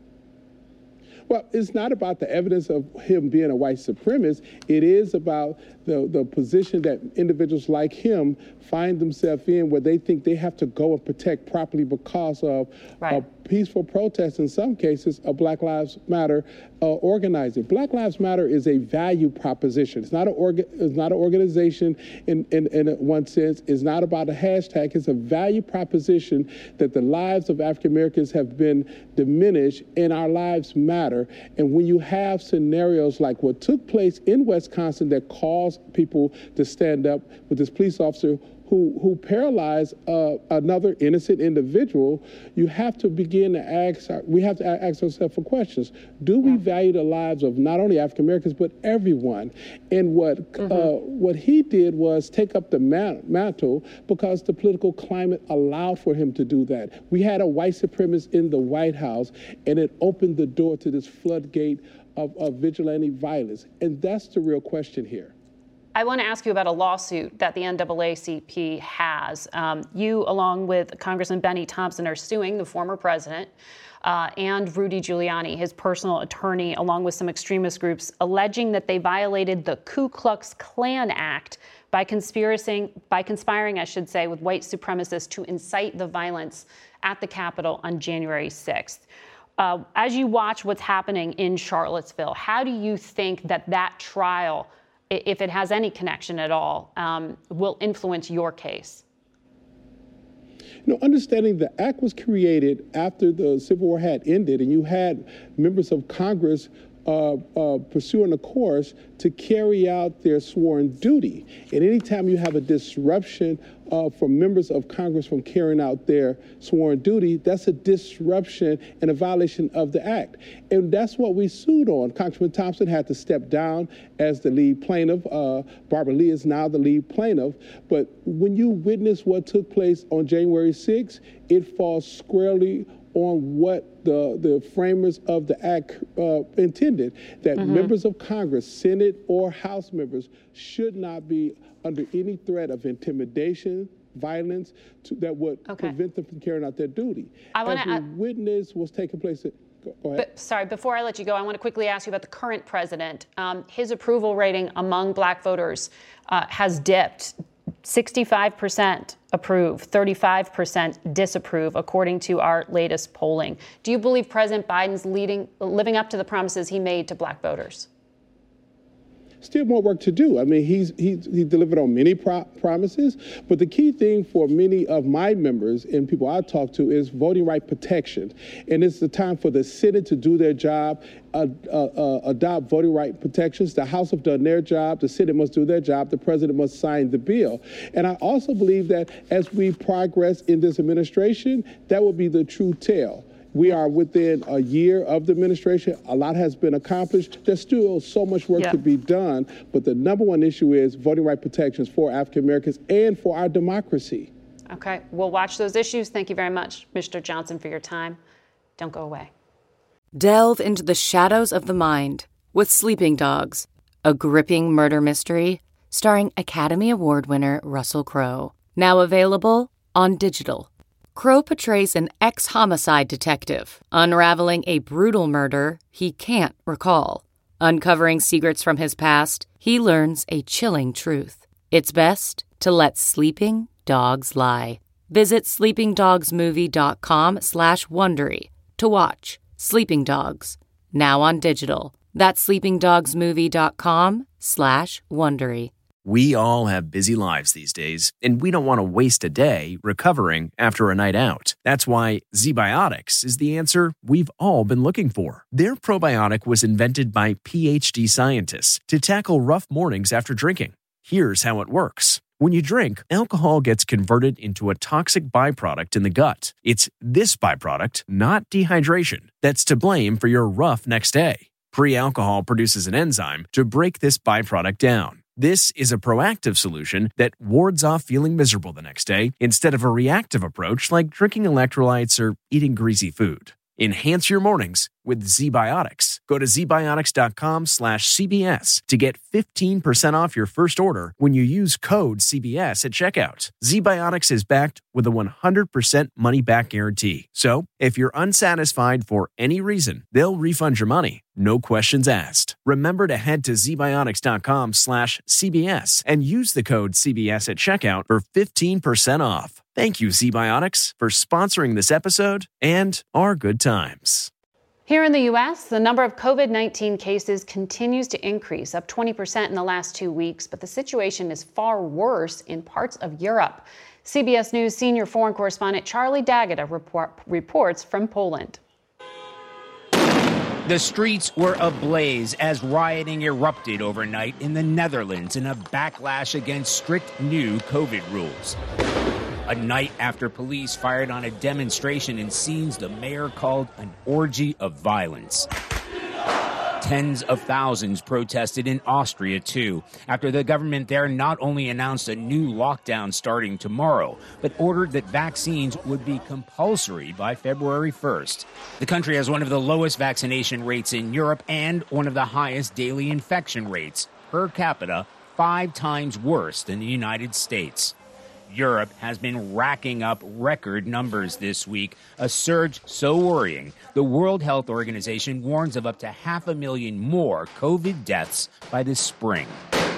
Well, it's not about the evidence of him being a white supremacist. It is about the position that individuals like him find themselves in, where they think they have to go and protect property because of a peaceful protest, in some cases, of Black Lives Matter organizing. Black Lives Matter is a value proposition. It's not an organization in one sense. It's not about a hashtag. It's a value proposition that the lives of African Americans have been diminished and our lives matter. And when you have scenarios like what took place in Wisconsin that caused people to stand up with this police officer who paralyzed another innocent individual, you have to begin to ask ourselves for questions. Do we value the lives of not only African Americans, but everyone? And what he did was take up the mantle because the political climate allowed for him to do that. We had a white supremacist in the White House, and it opened the door to this floodgate of vigilante violence. And that's the real question here. I want to ask you about a lawsuit that the NAACP has. You, along with Congressman Benny Thompson, are suing the former president and Rudy Giuliani, his personal attorney, along with some extremist groups, alleging that they violated the Ku Klux Klan Act by conspiring, I should say, with white supremacists to incite the violence at the Capitol on January 6th. As you watch what's happening in Charlottesville, how do you think that trial, if it has any connection at all, will influence your case? You know, understanding the act was created after the Civil War had ended, and you had members of Congress pursuing a course to carry out their sworn duty. And anytime you have a disruption from members of Congress from carrying out their sworn duty, that's a disruption and a violation of the act. And that's what we sued on. Congressman Thompson had to step down as the lead plaintiff. Barbara Lee is now the lead plaintiff. But when you witness what took place on January 6th, it falls squarely on what the framers of the act intended, that members of Congress, Senate or House members, should not be under any threat of intimidation, violence, that would prevent them from carrying out their duty. As we witness what's taking place go ahead. Sorry, before I let you go, I want to quickly ask you about the current president. His approval rating among black voters has dipped. 65% approve, 35% disapprove, according to our latest polling. Do you believe President Biden's living up to the promises he made to black voters? Still more work to do. I mean, he delivered on many promises, but the key thing for many of my members and people I talk to is voting right protection. And it's the time for the Senate to do their job, adopt voting right protections. The House have done their job. The Senate must do their job. The president must sign the bill. And I also believe that as we progress in this administration, that will be the true tell. We are within a year of the administration. A lot has been accomplished. There's still so much work to be done. But the number one issue is voting right protections for African Americans and for our democracy. Okay, we'll watch those issues. Thank you very much, Mr. Johnson, for your time. Don't go away. Delve into the shadows of the mind with Sleeping Dogs, a gripping murder mystery starring Academy Award winner Russell Crowe. Now available on digital. Crowe portrays an ex-homicide detective unraveling a brutal murder he can't recall. Uncovering secrets from his past, he learns a chilling truth. It's best to let sleeping dogs lie. Visit sleepingdogsmovie.com/Wondery to watch Sleeping Dogs, now on digital. That's sleepingdogsmovie.com/Wondery. We all have busy lives these days, and we don't want to waste a day recovering after a night out. That's why ZBiotics is the answer we've all been looking for. Their probiotic was invented by PhD scientists to tackle rough mornings after drinking. Here's how it works. When you drink, alcohol gets converted into a toxic byproduct in the gut. It's this byproduct, not dehydration, that's to blame for your rough next day. Pre-alcohol produces an enzyme to break this byproduct down. This is a proactive solution that wards off feeling miserable the next day instead of a reactive approach like drinking electrolytes or eating greasy food. Enhance your mornings with ZBiotics. Go to zbiotics.com/CBS to get 15% off your first order when you use code CBS at checkout. ZBiotics is backed with a 100% money-back guarantee. So, if you're unsatisfied for any reason, they'll refund your money. No questions asked. Remember to head to zbiotics.com/CBS and use the code CBS at checkout for 15% off. Thank you, ZBiotics, for sponsoring this episode and our good times. Here in the U.S., the number of COVID-19 cases continues to increase, up 20% in the last 2 weeks, but the situation is far worse in parts of Europe. CBS News senior foreign correspondent Charlie D'Agata reports from Poland. The streets were ablaze as rioting erupted overnight in the Netherlands in a backlash against strict new COVID rules. A night after police fired on a demonstration in scenes the mayor called an orgy of violence. Tens of thousands protested in Austria, too, after the government there not only announced a new lockdown starting tomorrow, but ordered that vaccines would be compulsory by February 1st. The country has one of the lowest vaccination rates in Europe and one of the highest daily infection rates, per capita 5 times worse than the United States. Europe has been racking up record numbers this week, a surge so worrying, the World Health Organization warns of up to 500,000 more COVID deaths by the spring.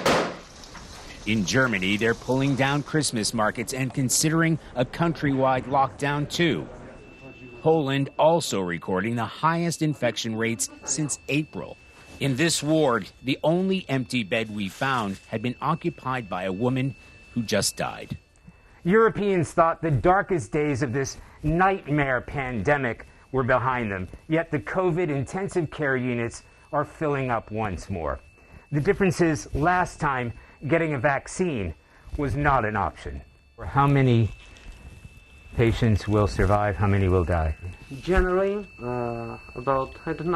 In Germany, they're pulling down Christmas markets and considering a countrywide lockdown, too. Poland also recording the highest infection rates since April. In this ward, the only empty bed we found had been occupied by a woman who just died. Europeans thought the darkest days of this nightmare pandemic were behind them, yet the COVID intensive care units are filling up once more. The difference is last time getting a vaccine was not an option. How many patients will survive? How many will die? Generally, about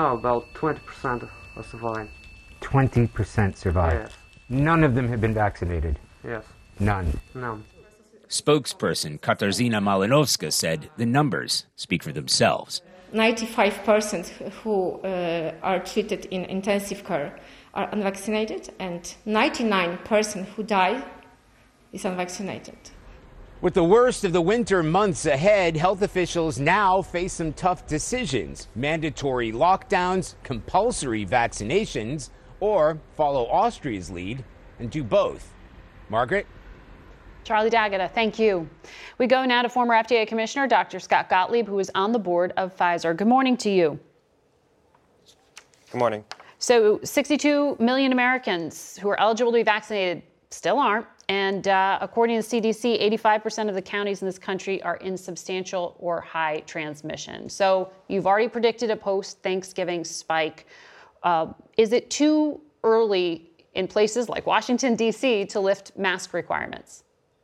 20% will survive. 20% survive? Yes. None of them have been vaccinated? Yes. None? No. Spokesperson Katarzyna Malinowska said the numbers speak for themselves. 95% who are treated in intensive care are unvaccinated, and 99% who die is unvaccinated. With the worst of the winter months ahead, health officials now face some tough decisions. Mandatory lockdowns, compulsory vaccinations, or follow Austria's lead and do both. Margaret? Charlie D'Agata, thank you. We go now to former FDA Commissioner Dr. Scott Gottlieb, who is on the board of Pfizer. Good morning to you. Good morning. So 62 million Americans who are eligible to be vaccinated still aren't. And according to the CDC, 85% of the counties in this country are in substantial or high transmission. So you've already predicted a post-Thanksgiving spike. Is it too early in places like Washington, D.C. to lift mask requirements?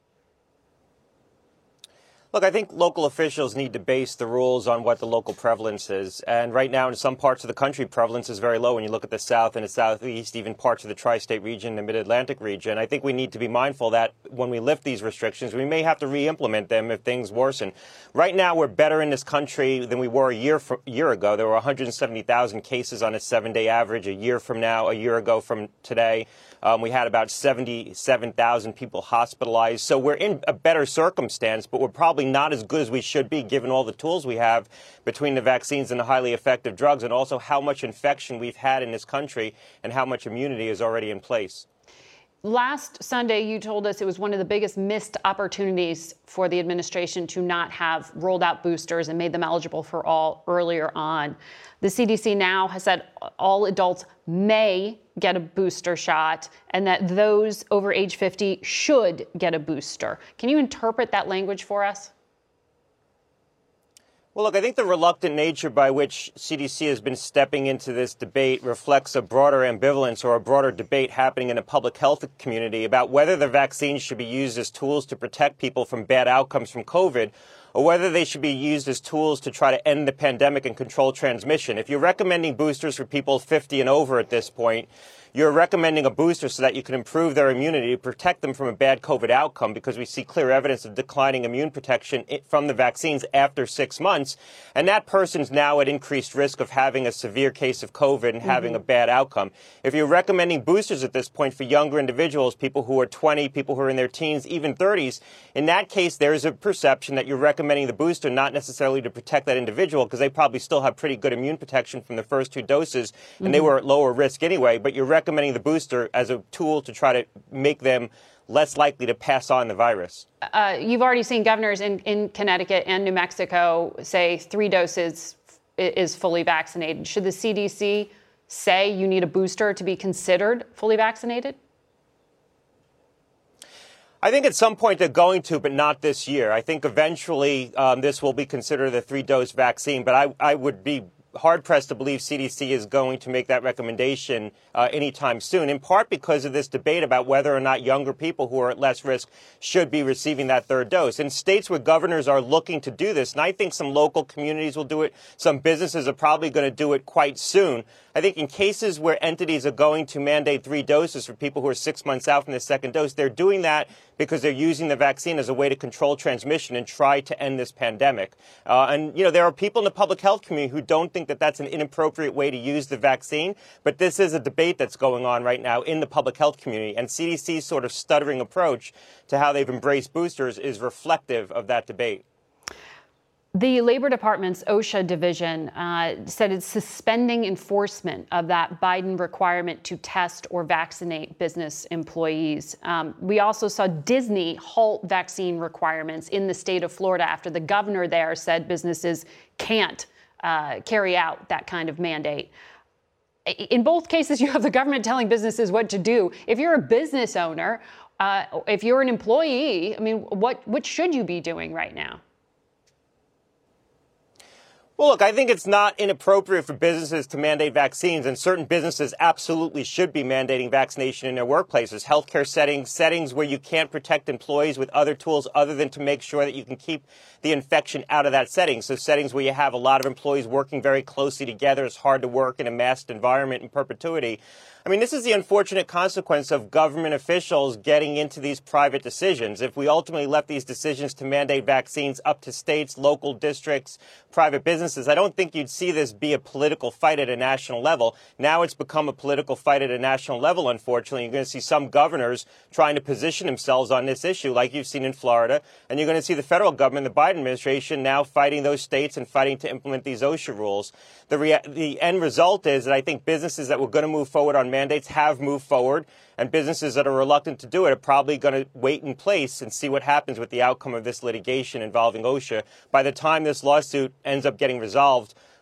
Look, I think local officials need to base the rules on what the local prevalence is. And right now, in some parts of the country, prevalence is very low. When you look at the South and the Southeast, even parts of the tri-state region, the Mid-Atlantic region, I think we need to be mindful that when we lift these restrictions, we may have to re-implement them if things worsen. Right now, we're better in this country than we were a year ago. There were 170,000 cases on a 7-day average. A year ago from today, we had about 77,000 people hospitalized. So we're in a better circumstance, but we're probably not as good as we should be given all the tools we have between the vaccines and the highly effective drugs, and also how much infection we've had in this country and how much immunity is already in place. Last Sunday, you told us it was one of the biggest missed opportunities for the administration to not have rolled out boosters and made them eligible for all earlier on. The CDC now has said all adults may get a booster shot and that those over age 50 should get a booster. Can you interpret that language for us? Well, look, I think the reluctant nature by which CDC has been stepping into this debate reflects a broader ambivalence or a broader debate happening in the public health community about whether the vaccines should be used as tools to protect people from bad outcomes from COVID, or whether they should be used as tools to try to end the pandemic and control transmission. If you're recommending boosters for people 50 and over at this point, you're recommending a booster so that you can improve their immunity, protect them from a bad COVID outcome, because we see clear evidence of declining immune protection from the vaccines after 6 months. And that person's now at increased risk of having a severe case of COVID and having a bad outcome. If you're recommending boosters at this point for younger individuals, people who are 20, people who are in their teens, even 30s, in that case, there is a perception that you're recommending the booster not necessarily to protect that individual, because they probably still have pretty good immune protection from the first 2 doses, and they were at lower risk anyway, but you're recommending the booster as a tool to try to make them less likely to pass on the virus. You've already seen governors in Connecticut and New Mexico say 3 doses is fully vaccinated. Should the CDC say you need a booster to be considered fully vaccinated? I think at some point they're going to, but not this year. I think eventually this will be considered a 3-dose vaccine, but I would be hard-pressed to believe CDC is going to make that recommendation anytime soon, in part because of this debate about whether or not younger people who are at less risk should be receiving that 3rd dose. In states where governors are looking to do this, and I think some local communities will do it, some businesses are probably going to do it quite soon, I think in cases where entities are going to mandate 3 doses for people who are 6 months out from the 2nd dose, they're doing that because they're using the vaccine as a way to control transmission and try to end this pandemic. And, you know, there are people in the public health community who don't think that that's an inappropriate way to use the vaccine, but this is a debate that's going on right now in the public health community, and CDC's sort of stuttering approach to how they've embraced boosters is reflective of that debate. The Labor Department's OSHA division said it's suspending enforcement of that Biden requirement to test or vaccinate business employees. We also saw Disney halt vaccine requirements in the state of Florida after the governor there said businesses can't carry out that kind of mandate. In both cases, you have the government telling businesses what to do. If you're a business owner, if you're an employee, I mean, what should you be doing right now? Well, look, I think it's not inappropriate for businesses to mandate vaccines, and certain businesses absolutely should be mandating vaccination in their workplaces. Healthcare settings where you can't protect employees with other tools other than to make sure that you can keep the infection out of that setting. So settings where you have a lot of employees working very closely together, it's hard to work in a masked environment in perpetuity. I mean, this is the unfortunate consequence of government officials getting into these private decisions. If we ultimately left these decisions to mandate vaccines up to states, local districts, private businesses, I don't think you'd see this be a political fight at a national level. Now it's become a political fight at a national level, unfortunately. You're going to see some governors trying to position themselves on this issue, like you've seen in Florida, and you're going to see the federal government, the Biden administration, now fighting those states and fighting to implement these OSHA rules. The end result is that I think businesses that were going to move forward on mandates have moved forward, and businesses that are reluctant to do it are probably going to wait in place and see what happens with the outcome of this litigation involving OSHA. By the time this lawsuit ends up getting resolved,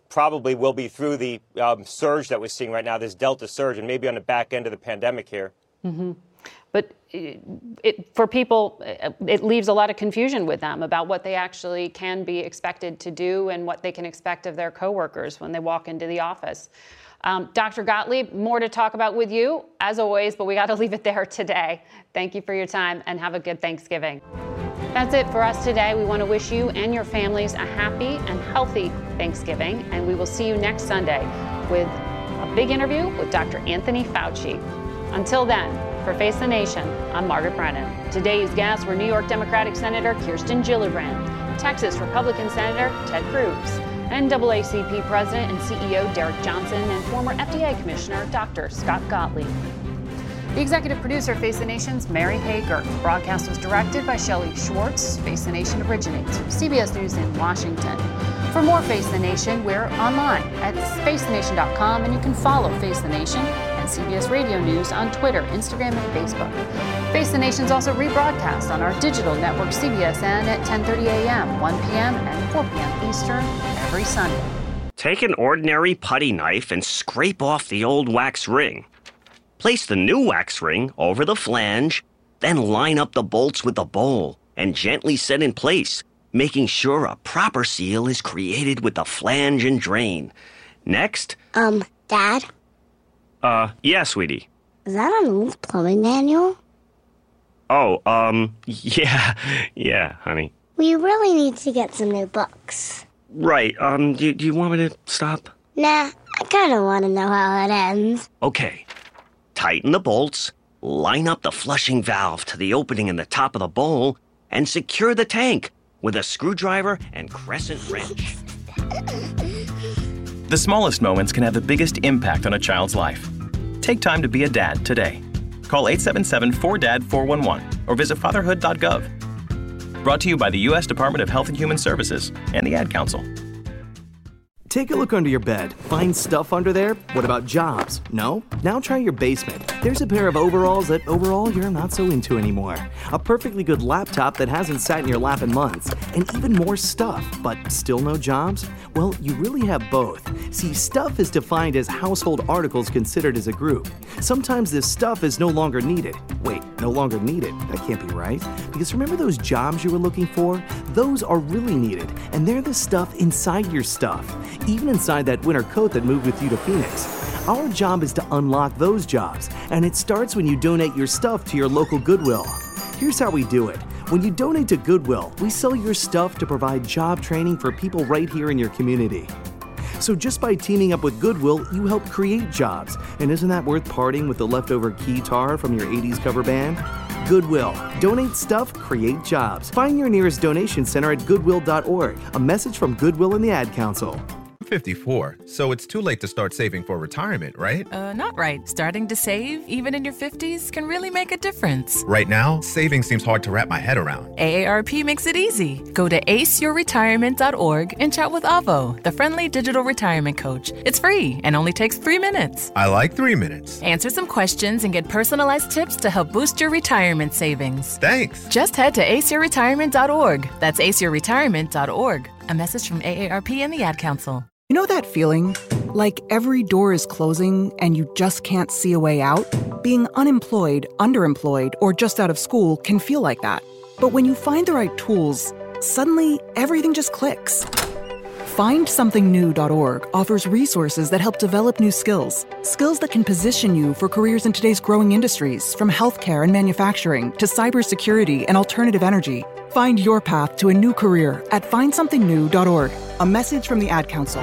probably will be through the surge that we're seeing right now, this Delta surge, and maybe on the back end of the pandemic here. Mm-hmm. But for people, it leaves a lot of confusion with them about what they actually can be expected to do and what they can expect of their coworkers when they walk into the office. Dr. Gottlieb, more to talk about with you, as always, but we got to leave it there today. Thank you for your time and have a good Thanksgiving. That's it for us today. We want to wish you and your families a happy and healthy Thanksgiving, and we will see you next Sunday with a big interview with Dr. Anthony Fauci. Until then, for Face the Nation, I'm Margaret Brennan. Today's guests were New York Democratic Senator Kirsten Gillibrand, Texas Republican Senator Ted Cruz, NAACP President and CEO Derek Johnson, and former FDA Commissioner Dr. Scott Gottlieb. The executive producer of Face the Nation's Mary Hager. The broadcast was directed by Shelley Schwartz. Face the Nation originates from CBS News in Washington. For more Face the Nation, we're online at facethenation.com, and you can follow Face the Nation and CBS Radio News on Twitter, Instagram, and Facebook. Face the Nation's also rebroadcast on our digital network CBSN at 10:30 a.m., 1 p.m., and 4 p.m. Eastern every Sunday. Take an ordinary putty knife and scrape off the old wax ring. Place the new wax ring over the flange, then line up the bolts with the bowl and gently set in place, making sure a proper seal is created with the flange and drain. Next. Dad? Yeah, sweetie. Is that an old plumbing manual? Oh, yeah, honey. We really need to get some new books. Right, do you want me to stop? Nah, I kind of want to know how it ends. Okay. Tighten the bolts, line up the flushing valve to the opening in the top of the bowl, and secure the tank with a screwdriver and crescent wrench. The smallest moments can have the biggest impact on a child's life. Take time to be a dad today. Call 877-4DAD-411 or visit fatherhood.gov. Brought to you by the U.S. Department of Health and Human Services and the Ad Council. Take a look under your bed. Find stuff under there? What about jobs? No? Now try your basement. There's a pair of overalls that overall you're not so into anymore. A perfectly good laptop that hasn't sat in your lap in months. And even more stuff, but still no jobs? Well, you really have both. See, stuff is defined as household articles considered as a group. Sometimes this stuff is no longer needed. Wait, no longer needed? That can't be right. Because remember those jobs you were looking for? Those are really needed, and they're the stuff inside your stuff. Even inside that winter coat that moved with you to Phoenix. Our job is to unlock those jobs, and it starts when you donate your stuff to your local Goodwill. Here's how we do it. When you donate to Goodwill, we sell your stuff to provide job training for people right here in your community. So just by teaming up with Goodwill, you help create jobs. And isn't that worth parting with the leftover keytar from your 80s cover band? Goodwill. Donate stuff, create jobs. Find your nearest donation center at goodwill.org. A message from Goodwill and the Ad Council. 54, so it's too late to start saving for retirement, right? Not right. Starting to save, even in your 50s, can really make a difference. Right now, saving seems hard to wrap my head around. AARP makes it easy. Go to aceyourretirement.org and chat with Avo, the friendly digital retirement coach. It's free and only takes 3 minutes. I like 3 minutes. Answer some questions and get personalized tips to help boost your retirement savings. Thanks. Just head to aceyourretirement.org. That's aceyourretirement.org. A message from AARP and the Ad Council. You know that feeling? Like every door is closing and you just can't see a way out? Being unemployed, underemployed, or just out of school can feel like that. But when you find the right tools, suddenly everything just clicks. FindSomethingNew.org offers resources that help develop new skills. Skills that can position you for careers in today's growing industries, from healthcare and manufacturing to cybersecurity and alternative energy. Find your path to a new career at FindSomethingNew.org. A message from the Ad Council.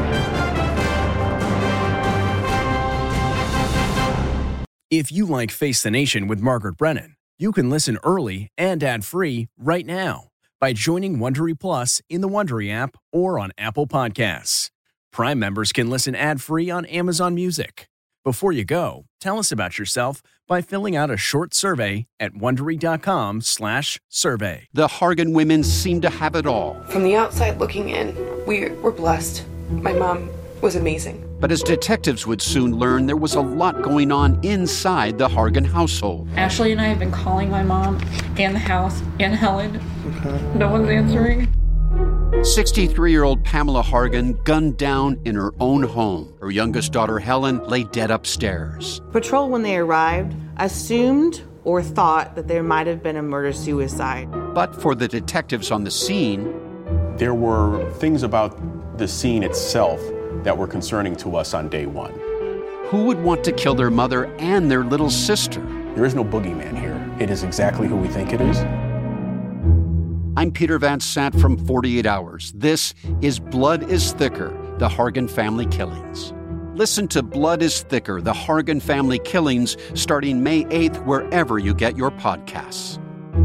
If you like Face the Nation with Margaret Brennan, you can listen early and ad-free right now by joining Wondery Plus in the Wondery app or on Apple Podcasts. Prime members can listen ad-free on Amazon Music. Before you go, tell us about yourself by filling out a short survey at Wondery.com/survey. The Hargan women seem to have it all. From the outside looking in, we were blessed. My mom was amazing. But as detectives would soon learn, there was a lot going on inside the Hargan household. Ashley and I have been calling my mom and the house and Helen. Okay. No one's answering. 63-year-old Pamela Hargan gunned down in her own home. Her youngest daughter, Helen, lay dead upstairs. Patrol, when they arrived, assumed or thought that there might have been a murder-suicide. But for the detectives on the scene, there were things about the scene itself that were concerning to us on day one. Who would want to kill their mother and their little sister? There is no boogeyman here. It is exactly who we think it is. I'm Peter Van Sant from 48 Hours. This is Blood is Thicker, the Hargan Family Killings. Listen to Blood is Thicker, the Hargan Family Killings, starting May 8th, wherever you get your podcasts.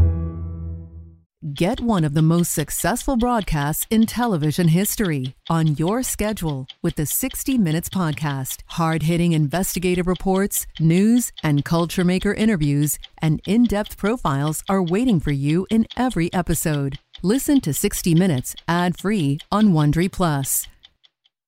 Get one of the most successful broadcasts in television history on your schedule with the 60 Minutes Podcast. Hard-hitting investigative reports, news, and culture maker interviews, and in-depth profiles are waiting for you in every episode. Listen to 60 Minutes ad-free on Wondery Plus.